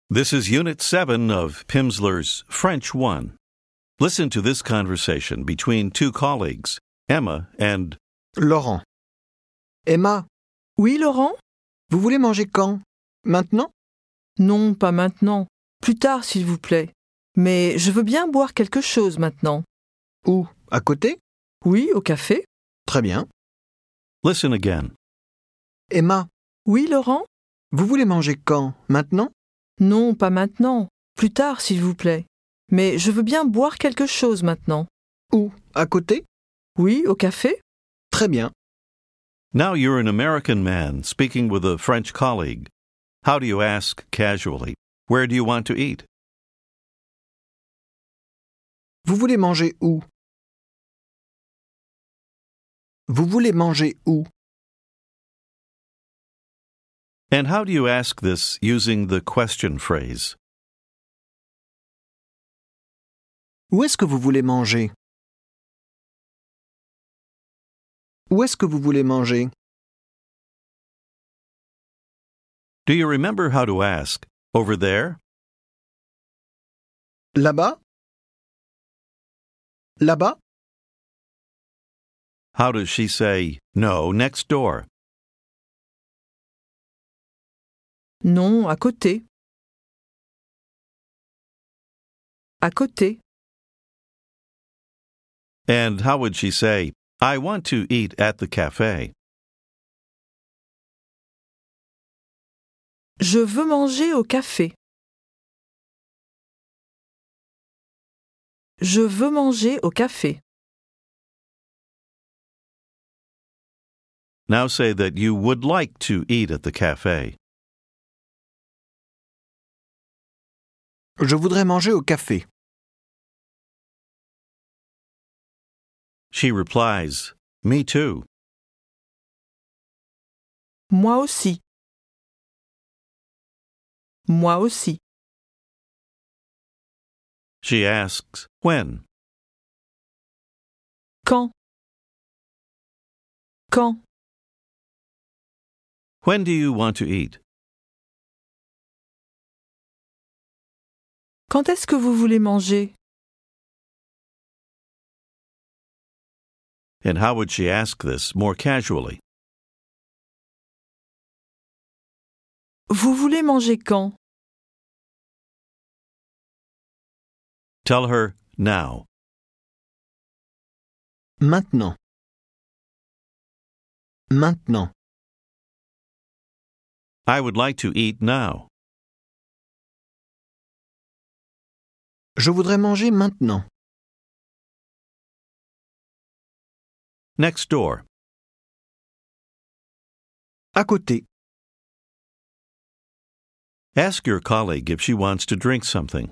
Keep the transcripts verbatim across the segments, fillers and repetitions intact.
This is Unit seven of Pimsleur's French one. Listen to this conversation between two colleagues, Emma and Laurent. Emma, Oui, Laurent? vous voulez manger quand? Maintenant? Non, pas maintenant. Plus tard, s'il vous plaît. Mais je veux bien boire quelque chose maintenant. Où? À côté? Oui, au café? Très bien. listen again. Emma, Oui, Laurent? vous voulez manger quand? Maintenant? Non, pas maintenant. Plus tard, s'il vous plaît. Mais je veux bien boire quelque chose maintenant. Où? À côté? Oui, au café? Très bien. Now you're an American man speaking with a French colleague. How do you ask casually, where do you want to eat? Vous voulez manger où? Vous voulez manger où? And how do you ask this using the question phrase? Où est-ce que vous voulez manger? Où est-ce que vous voulez manger? Do you remember how to ask, over there? Là-bas? Là-bas? How does she say, no, next door? Non, à côté. À côté. And how would she say, I want to eat at the cafe? Je veux manger au café. Je veux manger au café. Now say that you would like to eat at the cafe. Je voudrais manger au café. She replies, me too. Moi aussi. Moi aussi. She asks, when? Quand? Quand? When do you want to eat? Quand est-ce que vous voulez manger? And how would she ask this more casually? Vous voulez manger quand? Tell her now. Maintenant. Maintenant. I would like to eat now. Je voudrais manger maintenant. Next door. À côté. Ask your colleague if she wants to drink something.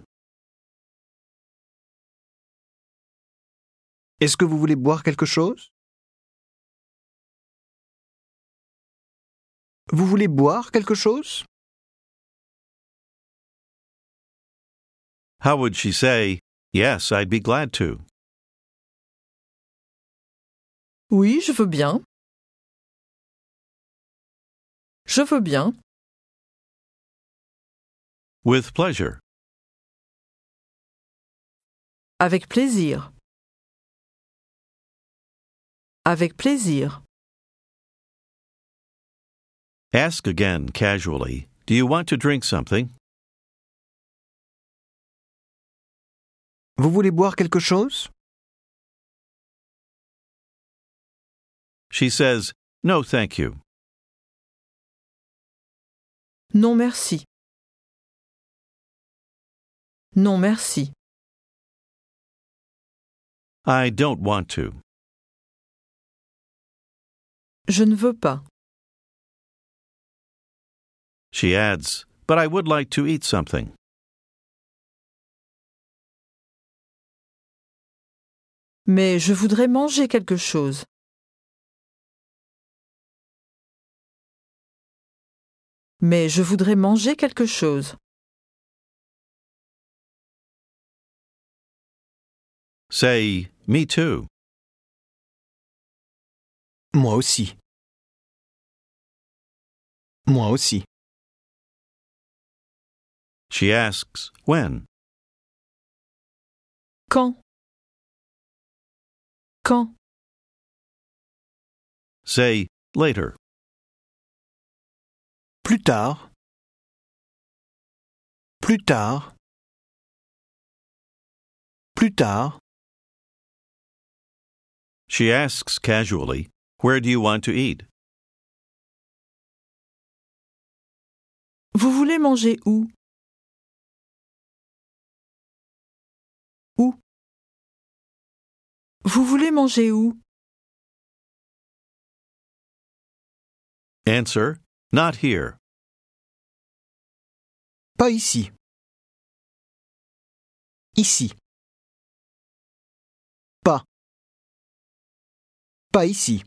Est-ce que vous voulez boire quelque chose? Vous voulez boire quelque chose? How would she say, yes, I'd be glad to? Oui, je veux bien. Je veux bien. With pleasure. Avec plaisir. Avec plaisir. Ask again casually, do you want to drink something? Vous voulez boire quelque chose? She says, no, thank you. Non, merci. Non, merci. I don't want to. Je ne veux pas. She adds, but I would like to eat something. Mais je voudrais manger quelque chose. Mais je voudrais manger quelque chose. Say, me too. Moi aussi. Moi aussi. She asks, when? Quand? Quand? Say, later. Plus tard. Plus tard. Plus tard. She asks casually, where do you want to eat? Vous voulez manger où? Où? Vous voulez manger où? Answer, not here. Pas ici. Ici. Pas. Pas ici.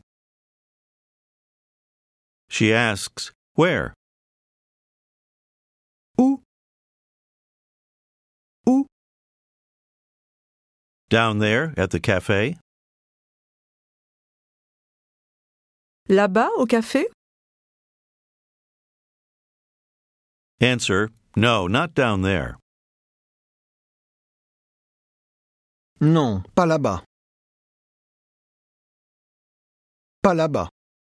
She asks, where? Où? Où? Down there at the cafe? Là-bas, au café? Answer, no, not down there. Non, pas là-bas. Pas là-bas.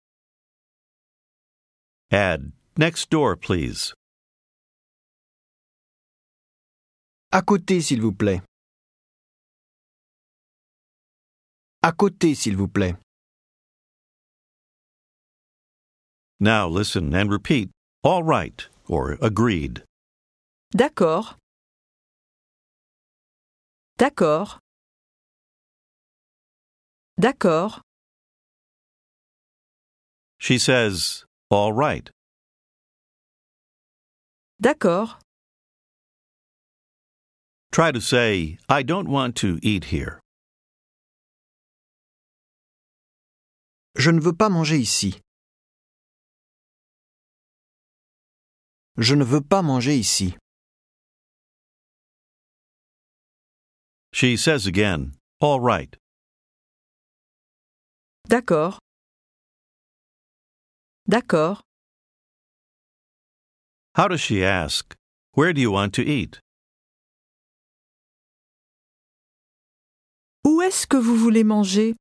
Add, next door, please. À côté, s'il vous plaît. À côté, s'il vous plaît. Now listen and repeat, all right, or agreed. D'accord. D'accord. D'accord. She says, all right. D'accord. Try to say, I don't want to eat here. Je ne veux pas manger ici. Je ne veux pas manger ici. She says again, all right. D'accord. D'accord. How does she ask, where do you want to eat? Où est-ce que vous voulez manger?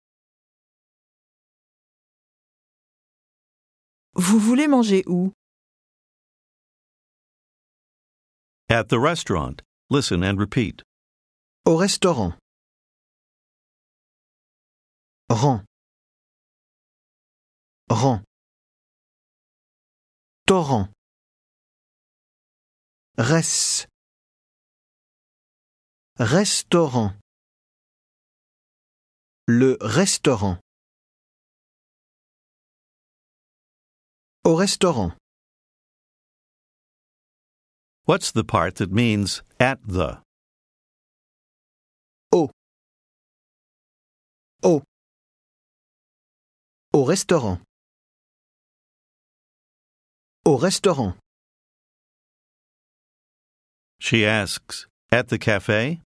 Vous voulez manger où? At the restaurant. Listen and repeat. Au restaurant. Rang. Rang. Torrent. Res. Restaurant. Le restaurant. Au restaurant. What's the part that means at the? Au. Au. Au restaurant. Au restaurant. She asks, at the cafe?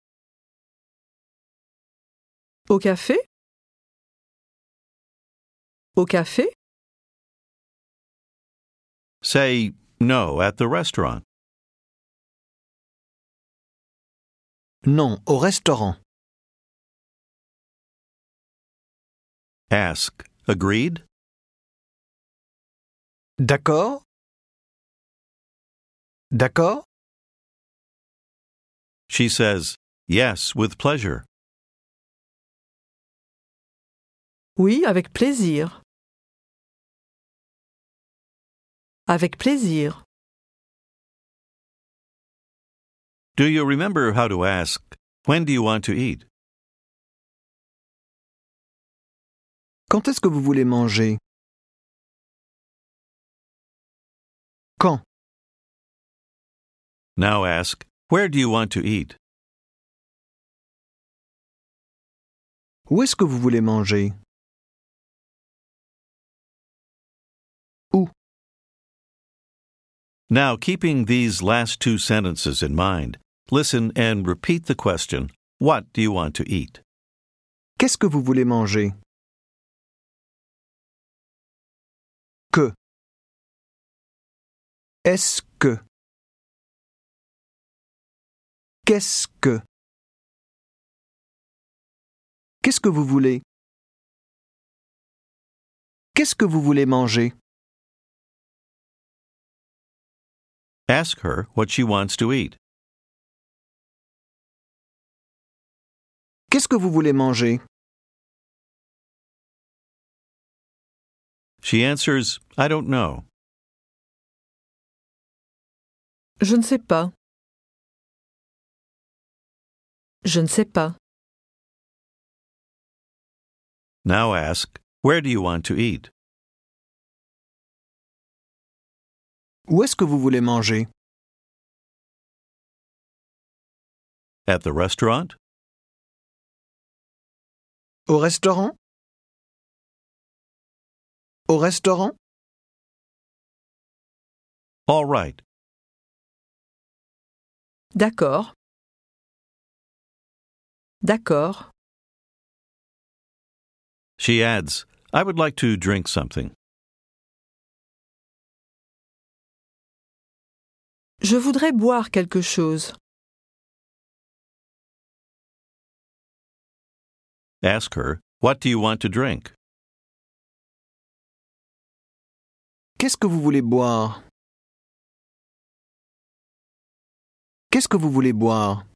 Au café? Au café? Say, no, at the restaurant. Non, au restaurant. Ask, agreed? D'accord? D'accord? She says, yes, with pleasure. Oui, avec plaisir. Avec plaisir. Do you remember how to ask, when do you want to eat? Quand est-ce que vous voulez manger? Quand? Now ask, where do you want to eat? Où est-ce que vous voulez manger? Où? Now, keeping these last two sentences in mind, listen and repeat the question, what do you want to eat? Qu'est-ce que vous voulez manger? Que? Est-ce que? Qu'est-ce que? Qu'est-ce que vous voulez? Qu'est-ce que vous voulez manger? Ask her what she wants to eat. Qu'est-ce que vous voulez manger? She answers, I don't know. Je ne sais pas. Je ne sais pas. Now ask, where do you want to eat? Où est-ce que vous voulez manger? At the restaurant? Au restaurant? Au restaurant? All right. D'accord. D'accord. She adds, I would like to drink something. Je voudrais boire quelque chose. Ask her, what do you want to drink? Qu'est-ce que vous voulez boire? Qu'est-ce que vous voulez boire?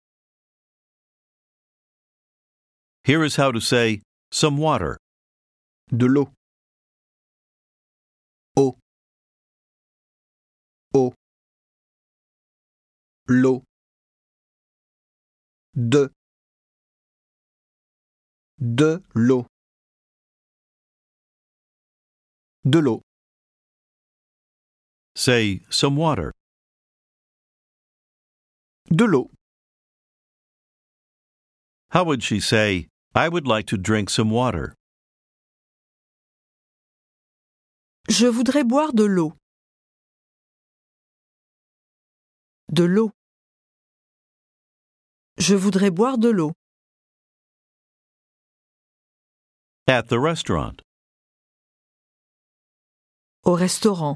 Here is how to say, some water. De l'eau. Eau. Eau. L'eau. De. De l'eau. De l'eau. Say, some water. De l'eau. How would she say, I would like to drink some water? Je voudrais boire de l'eau. De l'eau. Je voudrais boire de l'eau. At the restaurant. Au restaurant.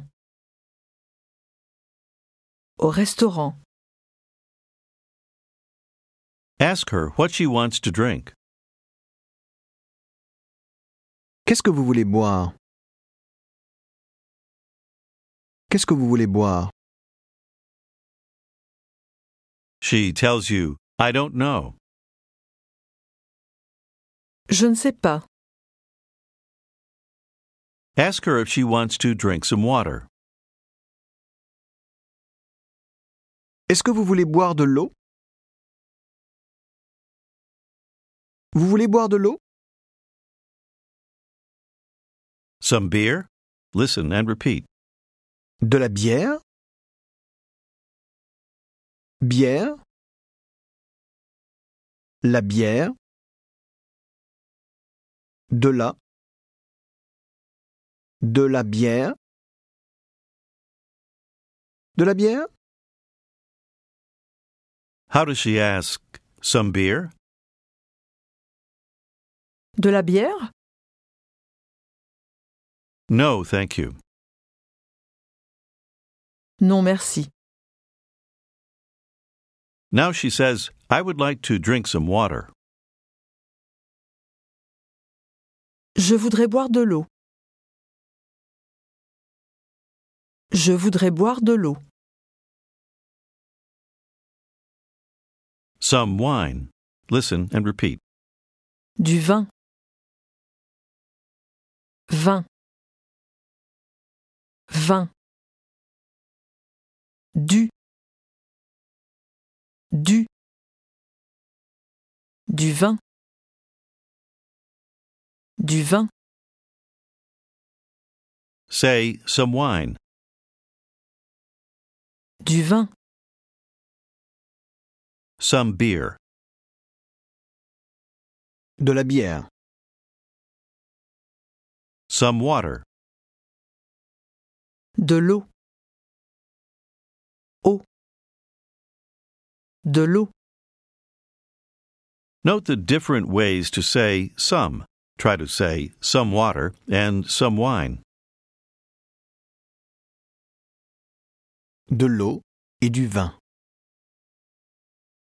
Au restaurant. Ask her what she wants to drink. Qu'est-ce que vous voulez boire? Qu'est-ce que vous voulez boire? She tells you, I don't know. Je ne sais pas. Ask her if she wants to drink some water. Est-ce que vous voulez boire de l'eau? Vous voulez boire de l'eau? Some beer? Listen and repeat. De la bière? Bière? La bière? De la? De la bière? De la bière? How does she ask, some beer? De la bière? No, thank you. Non, merci. Now she says, I would like to drink some water. Je voudrais boire de l'eau. Je voudrais boire de l'eau. Some wine. Listen and repeat. Du vin. Vin. Vin. Du. Du. Du vin. Du vin. Say, some wine. Du vin. Some beer. De la bière. Some water. De l'eau. Eau. De l'eau. Note the different ways to say some. Try to say some water and some wine. De l'eau et du vin.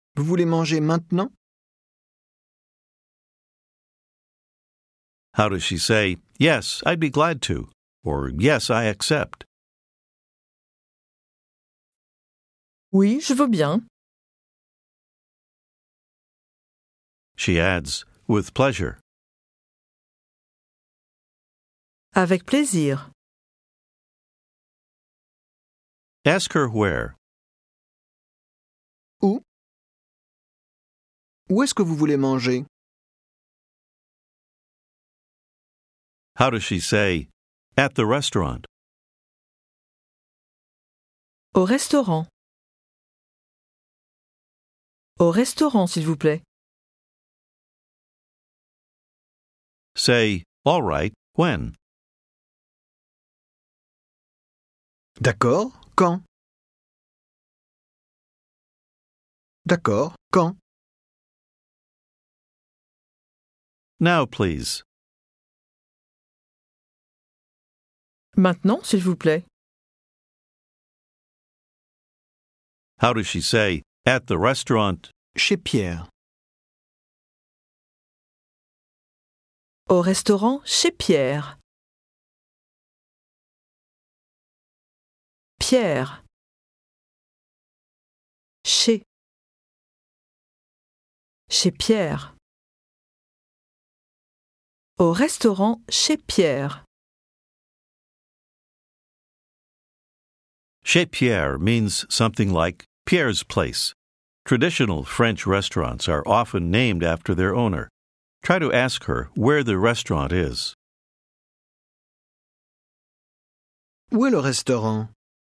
Vous Vous voulez manger maintenant? How does she say, yes, I'd be glad to, or yes, I accept? Oui, je veux bien. She adds, with pleasure. Avec plaisir. Ask her where. Où? Où est-ce que vous voulez manger? How does she say, at the restaurant? Au restaurant. Au restaurant, s'il vous plaît. Say, all right, when? D'accord, quand? D'accord, quand? Now, please. Maintenant, s'il vous plaît. How does she say, at the restaurant? Chez Pierre. Au restaurant chez Pierre. Pierre. Chez. Chez Pierre. Au restaurant chez Pierre. Chez Pierre means something like Pierre's place. Traditional French restaurants are often named after their owner. Try to ask her where the restaurant is. Où est le restaurant?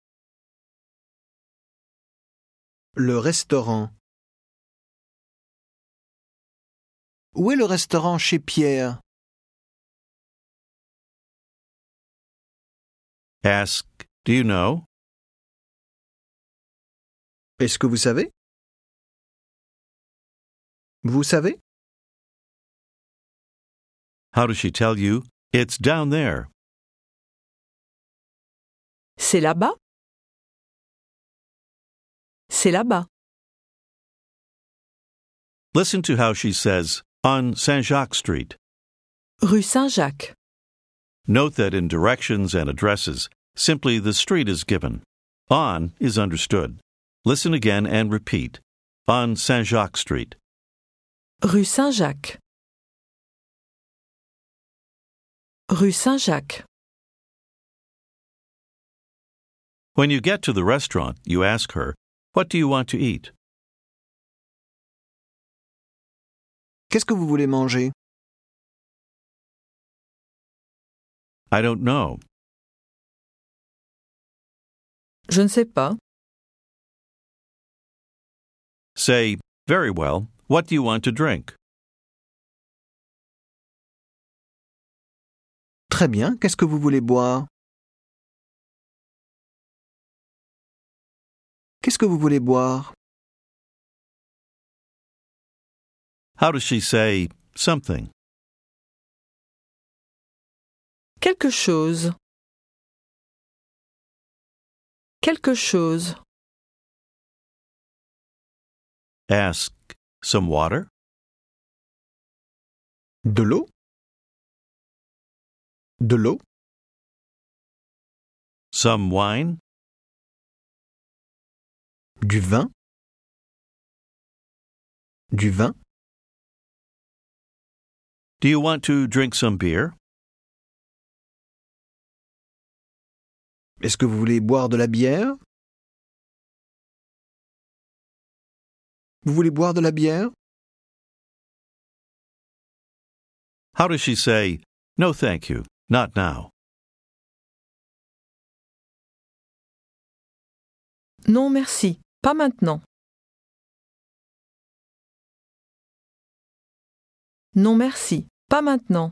Le restaurant. Où est le restaurant chez Pierre? Ask, do you know? Est-ce que vous savez? Vous savez? How does she tell you? It's down there. C'est là-bas? C'est là-bas. Listen to how she says, on Saint-Jacques Street. Rue Saint-Jacques. Note that in directions and addresses, simply the street is given. On is understood. Listen again and repeat. On Saint-Jacques Street. Rue Saint-Jacques. Rue Saint-Jacques. When you get to the restaurant, you ask her, what do you want to eat? Qu'est-ce que vous voulez manger? I don't know. Je ne sais pas. Say, very well, what do you want to drink? Très bien, qu'est-ce que vous voulez boire? Qu'est-ce que vous voulez boire? How does she say something? Quelque chose. Quelque chose. Ask, some water? De l'eau? De l'eau? Some wine? Du vin? Du vin? Do you want to drink some beer? Est-ce que vous voulez boire de la bière? Vous voulez boire de la bière? How does she say, no thank you, not now? Non merci, pas maintenant. Non merci, pas maintenant.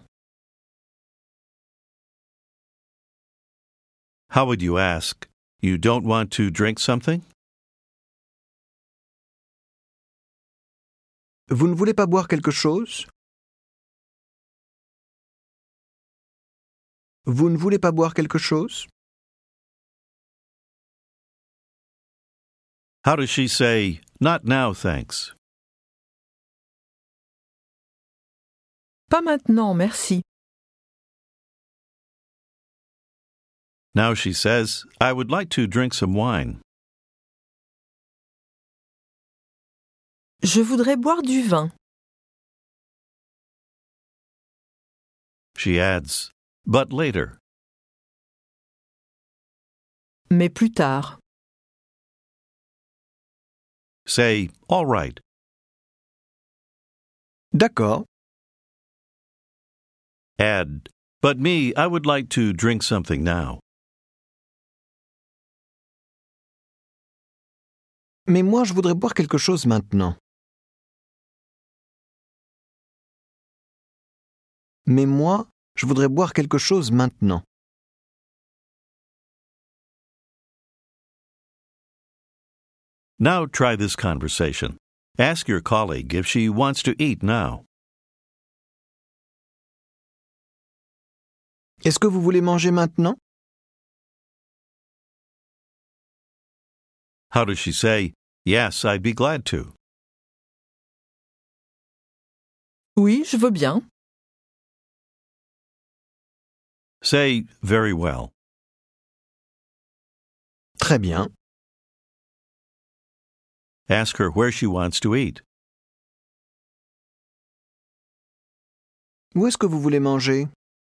How would you ask, you don't want to drink something? Vous ne voulez pas boire quelque chose? Vous ne voulez pas boire quelque chose? How does she say, not now, thanks? Pas maintenant, merci. Now she says, I would like to drink some wine. Je voudrais boire du vin. She adds, but later. Mais plus tard. Say, all right. D'accord. Add, but me, I would like to drink something now. Mais moi, je voudrais boire quelque chose maintenant. Mais moi, je voudrais boire quelque chose maintenant. Now try this conversation. Ask your colleague if she wants to eat now. Est-ce que vous voulez manger maintenant? How does she say, yes, I'd be glad to? Oui, je veux bien. Say, very well. Très bien. Ask her where she wants to eat. Où est-ce que vous voulez manger?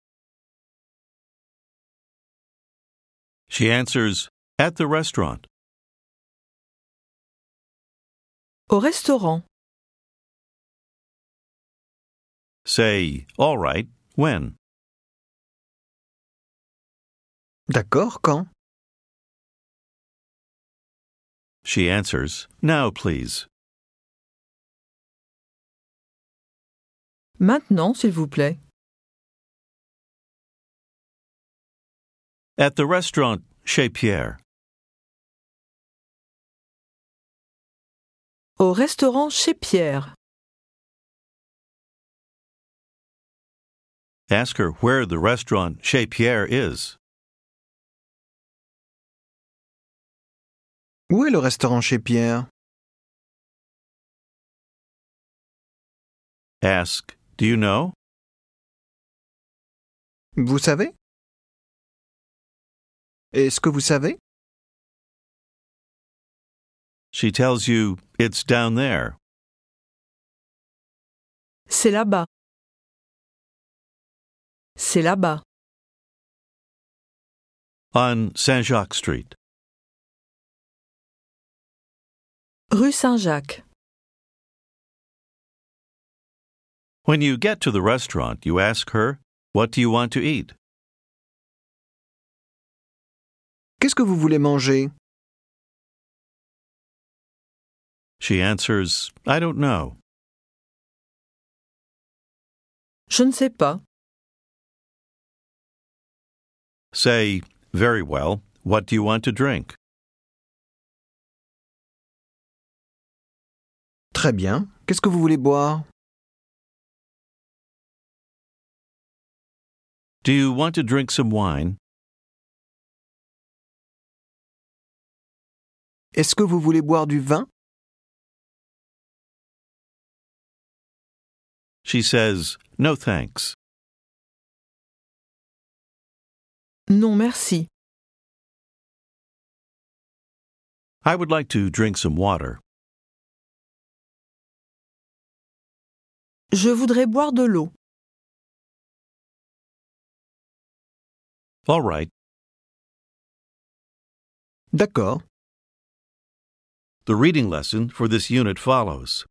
She answers, at the restaurant. Au restaurant. Say, all right, when? D'accord, quand? She answers, now, please. Maintenant, s'il vous plaît. At the restaurant chez Pierre. Au restaurant chez Pierre. Ask her where the restaurant chez Pierre is. Où est le restaurant chez Pierre? Ask, do you know? Vous savez? Est-ce que vous savez? She tells you, it's down there. C'est là-bas. C'est là-bas. On Saint-Jacques Street. Rue Saint-Jacques. When you get to the restaurant, you ask her, what do you want to eat? Qu'est-ce que vous voulez manger? She answers, I don't know. Je ne sais pas. Say, very well, what do you want to drink? Très bien. Qu'est-ce que vous voulez boire? Do you want to drink some wine? Est-ce que vous voulez boire du vin? She says, no thanks. Non, merci. I would like to drink some water. Je voudrais boire de l'eau. All right. D'accord. The reading lesson for this unit follows.